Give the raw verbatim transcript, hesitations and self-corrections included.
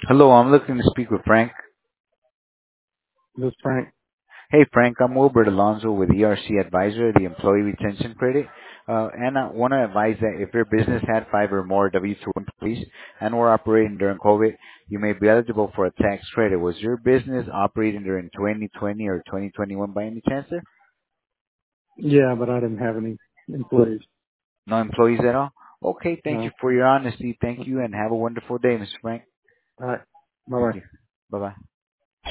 Hello, I'm looking to speak with Frank. This Frank. Hey, Frank, I'm Wilbert Alonso with E R C Advisor, the Employee Retention Credit. Uh, and I want to advise that if your business had five or more W two employees and were operating during COVID, you may be eligible for a tax credit. Was your business operating during twenty twenty or twenty twenty-one by any chance, sir? Yeah, but I didn't have any employees. No employees at all? Okay, thank you No. for your honesty. Thank you and have a wonderful day, Mister Frank. All right. Bye bye. Thank you. Bye-bye.